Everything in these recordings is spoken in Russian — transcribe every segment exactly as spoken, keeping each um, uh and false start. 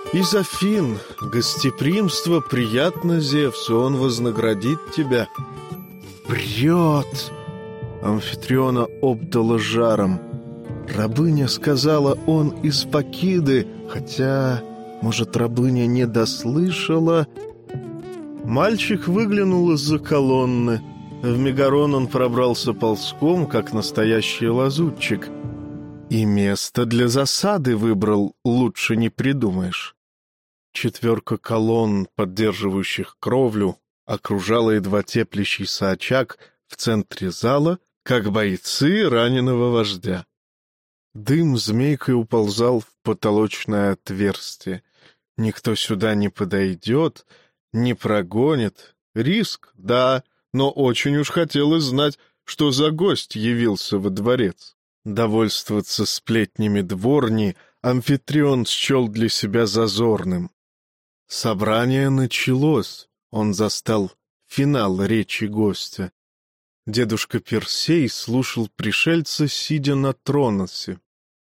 Изофин, гостеприимство приятно Зевсу, он вознаградит тебя. Врет! Амфитриона обдала жаром. Рабыня сказала, он из Факиды, хотя, может, рабыня не дослышала. Мальчик выглянул из-за колонны. В Мегарон он пробрался ползком, как настоящий лазутчик. И место для засады выбрал, лучше не придумаешь. Четверка колонн, поддерживающих кровлю, окружала едва теплящийся очаг в центре зала, как бойцы раненого вождя. Дым змейкой уползал в потолочное отверстие. Никто сюда не подойдет, не прогонит. Риск, да, но очень уж хотелось знать, что за гость явился во дворец. Довольствоваться сплетнями дворни Амфитрион счел для себя зазорным. Собрание началось. Он застал финал речи гостя. Дедушка Персей слушал пришельца, сидя на Троносе.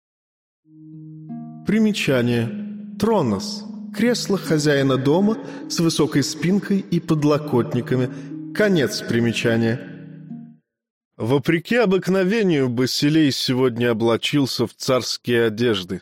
Примечание. Тронос. Кресло хозяина дома с высокой спинкой и подлокотниками. Конец примечания. Вопреки обыкновению, Басилей сегодня облачился в царские одежды.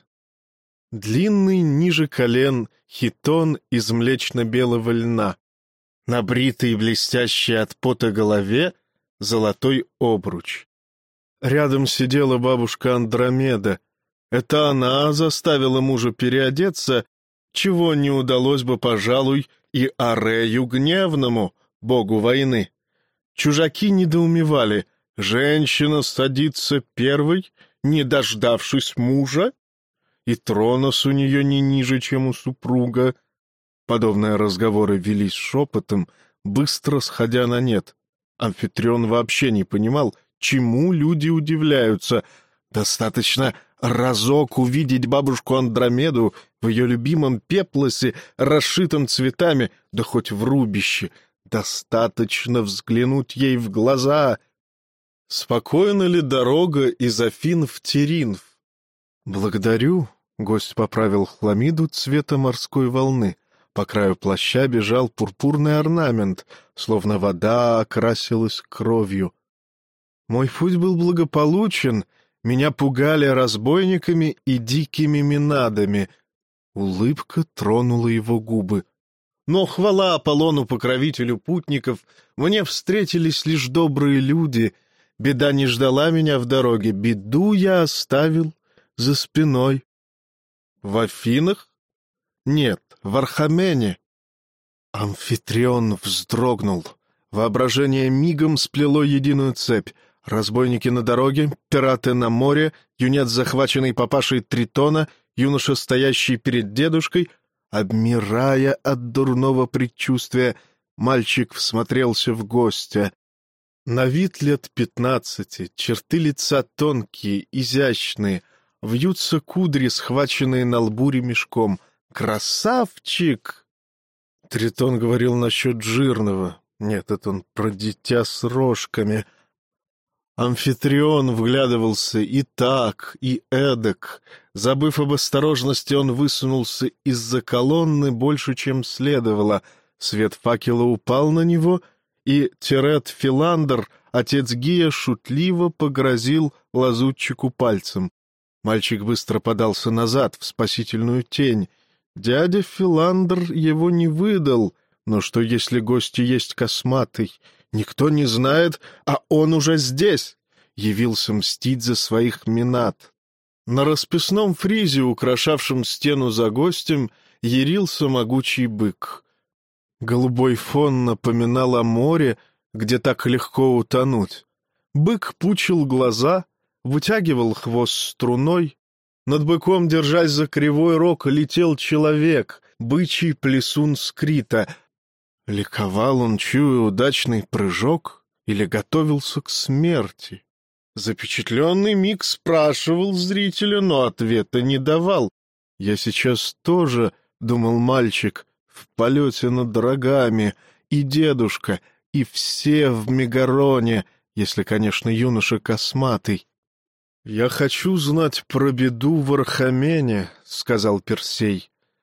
Длинный ниже колен хитон из млечно-белого льна, на бритой и блестящей от пота голове золотой обруч. Рядом сидела бабушка Андромеда. Это она заставила мужа переодеться, чего не удалось бы, пожалуй, и Арею Гневному, богу войны. Чужаки недоумевали. Женщина садится первой, не дождавшись мужа, и Тронос у нее не ниже, чем у супруга. Подобные разговоры велись шепотом, быстро сходя на нет. Амфитрион вообще не понимал, чему люди удивляются. Достаточно разок увидеть бабушку Андромеду в ее любимом пеплосе, расшитом цветами, да хоть в рубище. Достаточно взглянуть ей в глаза. Спокойна ли дорога из Афин в Теринф? Благодарю. Гость поправил хламиду цвета морской волны. По краю плаща бежал пурпурный орнамент, словно вода окрасилась кровью. Мой путь был благополучен, меня пугали разбойниками и дикими минадами. Улыбка тронула его губы. Но хвала Аполлону, покровителю путников, мне встретились лишь добрые люди. Беда не ждала меня в дороге, беду я оставил за спиной. В Афинах? Нет, в Архамене. Амфитрион вздрогнул. Воображение мигом сплело единую цепь. Разбойники на дороге, пираты на море, юнец, захваченный папашей Тритона, юноша, стоящий перед дедушкой. Обмирая от дурного предчувствия, мальчик всмотрелся в гостя. На вид лет пятнадцати, черты лица тонкие, изящные, вьются кудри, схваченные на лбу ремешком. Красавчик! Тритон говорил насчет жирного. Нет, это он про дитя с рожками. Амфитрион вглядывался и так, и эдак. Забыв об осторожности, он высунулся из-за колонны больше, чем следовало. Свет факела упал на него, и Терет Филандр, отец Гия, шутливо погрозил лазутчику пальцем. Мальчик быстро подался назад, в спасительную тень. Дядя Филандр его не выдал, но что если гость и есть косматый? Никто не знает, а он уже здесь. Явился мстить за своих минат. На расписном фризе, украшавшем стену за гостем, ярился могучий бык. Голубой фон напоминал о море, где так легко утонуть. Бык пучил глаза, вытягивал хвост струной. Над быком, держась за кривой рог, летел человек, бычий плесун Скрита. Ликовал он, чуя удачный прыжок, или готовился к смерти? Запечатленный миг спрашивал зрителя, но ответа не давал. «Я сейчас тоже, — думал мальчик, — в полете над рогами, и дедушка, и все в Мегароне, если, конечно, юноша косматый». «Я хочу знать про беду в Архамене», — сказал Персей.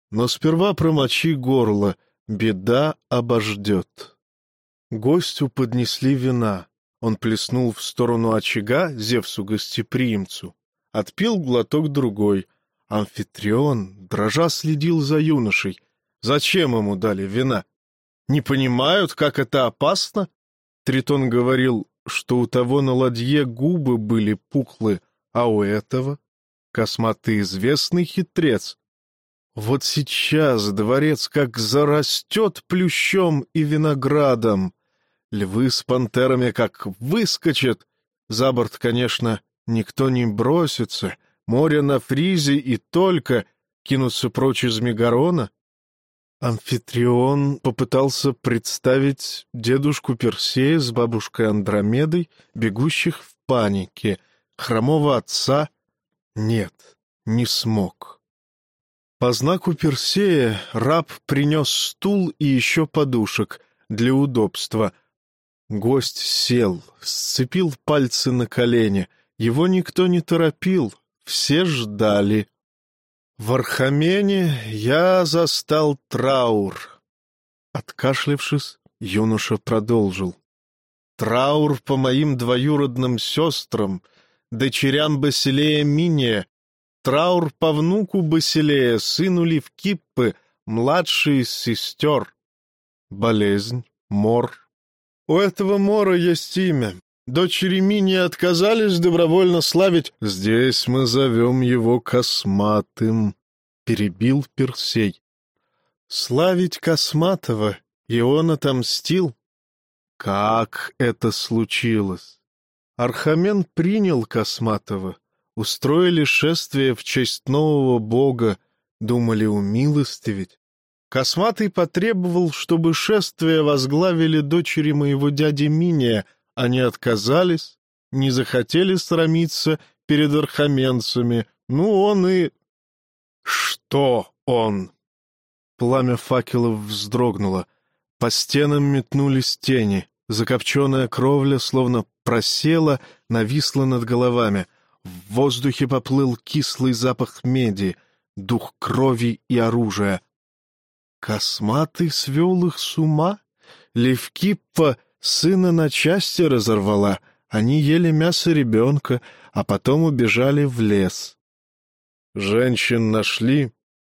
Но сперва промочи горло, беда обождет. Гостю поднесли вина. Он плеснул в сторону очага Зевсу-гостеприимцу. Отпил глоток другой. Амфитрион, дрожа, следил за юношей. Зачем ему дали вина? Не понимают, как это опасно? Тритон говорил, что у того на ладье губы были пухлые, а у этого косматый известный хитрец. Вот сейчас дворец как зарастет плющом и виноградом. Львы с пантерами как выскочат. За борт, конечно, никто не бросится. Море на фризе и только кинутся прочь из Мегарона. Амфитрион попытался представить дедушку Персея с бабушкой Андромедой, бегущих в панике, хромого отца. Нет, не смог. По знаку Персея раб принес стул и еще подушек для удобства. Гость сел, сцепил пальцы на колени. Его никто не торопил, все ждали. В Архамене я застал траур. Откашлявшись, юноша продолжил. Траур по моим двоюродным сестрам, дочерям Басилея Миния, траур по внуку Басилея, сыну Левкиппы, младший из сестер. Болезнь, мор. У этого мора есть имя. Дочери Миния отказались добровольно славить. Здесь мы зовем его Косматым, — перебил Персей. Славить Косматого, и он отомстил. Как это случилось? Архамен принял Косматого, устроили шествие в честь нового бога, думали умилостивить. Косматый потребовал, чтобы шествие возглавили дочери моего дяди Миния. Они отказались, не захотели срамиться перед архаменцами. Ну, он и... Что он? Пламя факелов вздрогнуло. По стенам метнулись тени. Закопченная кровля словно просела, нависла над головами. В воздухе поплыл кислый запах меди, дух крови и оружия. Косматый свел их с ума? Левкиппа сына на части разорвала. Они ели мясо ребенка, а потом убежали в лес. Женщин нашли?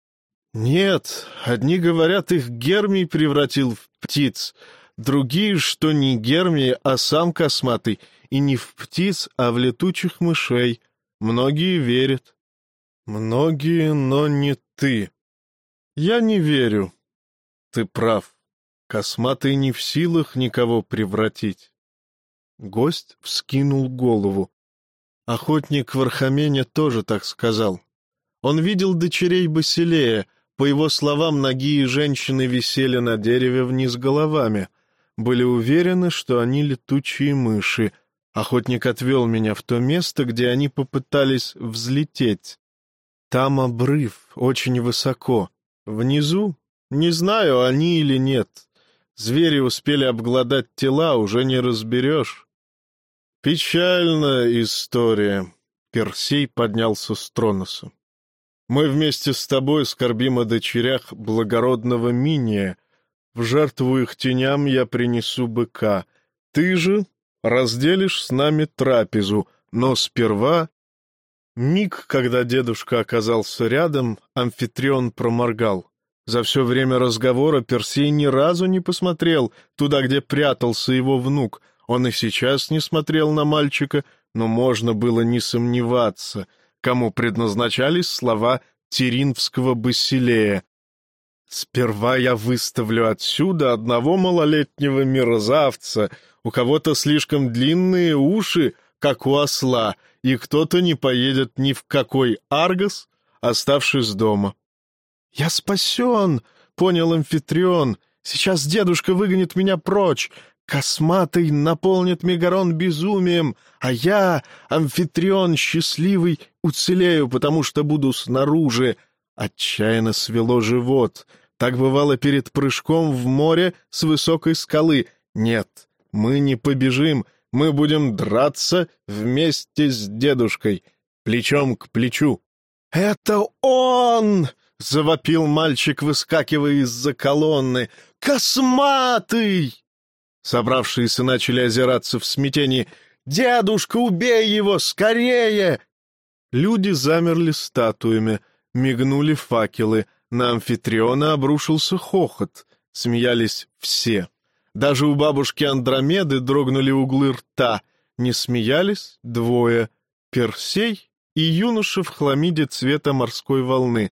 Нет, одни говорят, их Гермий превратил в птиц, другие, что не Гермий, а сам Косматый, и не в птиц, а в летучих мышей. Многие верят. Многие, но не ты. Я не верю. Ты прав. Косматый не в силах никого превратить. Гость вскинул голову. Охотник в Архамене тоже так сказал. Он видел дочерей Басилея. По его словам, ноги и женщины висели на дереве вниз головами. Были уверены, что они летучие мыши. Охотник отвел меня в то место, где они попытались взлететь. Там обрыв, очень высоко. Внизу? Не знаю, они или нет. Звери успели обглодать тела, уже не разберешь. Печальная история. Персей поднялся с Троноса. Мы вместе с тобой скорбим о дочерях благородного Миния. В жертву их теням я принесу быка. Ты же разделишь с нами трапезу, но сперва... Миг, когда дедушка оказался рядом, Амфитрион проморгал. За все время разговора Персей ни разу не посмотрел туда, где прятался его внук. Он и сейчас не смотрел на мальчика, но можно было не сомневаться, кому предназначались слова Теринфского Басилея. «Сперва я выставлю отсюда одного малолетнего мерзавца, у кого-то слишком длинные уши, как у осла, и кто-то не поедет ни в какой Аргос, оставшись дома». «Я спасен!» — понял Амфитрион. «Сейчас дедушка выгонит меня прочь. Косматый наполнит Мегарон безумием, а я, Амфитрион счастливый, уцелею, потому что буду снаружи». Отчаянно свело живот. Так бывало перед прыжком в море с высокой скалы. «Нет, мы не побежим, мы будем драться вместе с дедушкой, плечом к плечу». «Это он!» — завопил мальчик, выскакивая из-за колонны. «Косматый!» Собравшиеся начали озираться в смятении. «Дедушка, убей его! Скорее!» Люди замерли статуями, мигнули факелы. На амфитриона обрушился хохот. Смеялись все. Даже у бабушки Андромеды дрогнули углы рта. Не смеялись двое — Персей и юноша в хламиде цвета морской волны.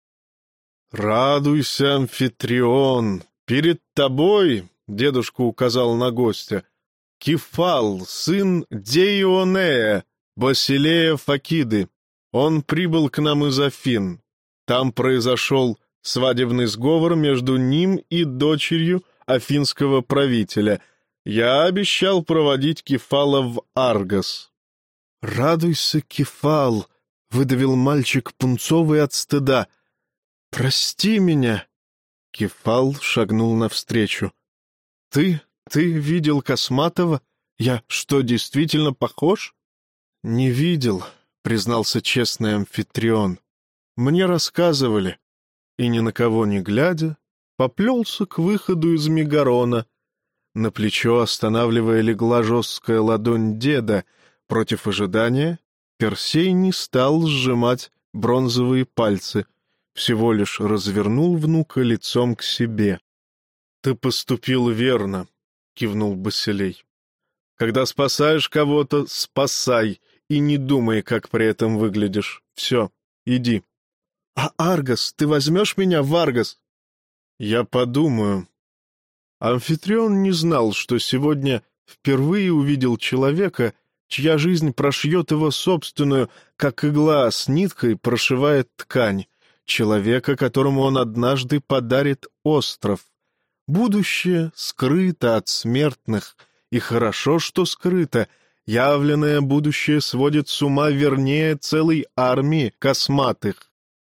«Радуйся, амфитрион! Перед тобой, — дедушка указал на гостя, — Кефал, сын Деионея, Басилея Факиды. Он прибыл к нам из Афин. Там произошел свадебный сговор между ним и дочерью афинского правителя. Я обещал проводить Кефала в Аргос». «Радуйся, Кефал!» — выдавил мальчик, пунцовый от стыда. «Прости меня!» Кефал шагнул навстречу. «Ты, ты видел Косматова? Я что, действительно похож?» «Не видел», — признался честный амфитрион. «Мне рассказывали». И, ни на кого не глядя, поплелся к выходу из Мегарона. На плечо, останавливая, легла жесткая ладонь деда. Против ожидания Персей не стал сжимать бронзовые пальцы, всего лишь развернул внука лицом к себе. «Ты поступил верно», — кивнул Басилей. «Когда спасаешь кого-то, спасай, и не думай, как при этом выглядишь. Все, иди». «А Аргос? Ты возьмешь меня в Аргос?» «Я подумаю». Амфитрион не знал, что сегодня впервые увидел человека, чья жизнь прошьет его собственную, как игла с ниткой прошивает ткань, человека, которому он однажды подарит остров. Будущее скрыто от смертных, и хорошо, что скрыто. Явленное будущее сводит с ума вернее целой армии косматых.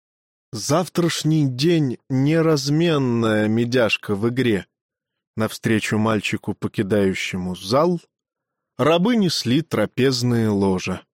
Завтрашний день — неразменная медяшка в игре. Навстречу мальчику, покидающему зал, рабы несли трапезные ложа.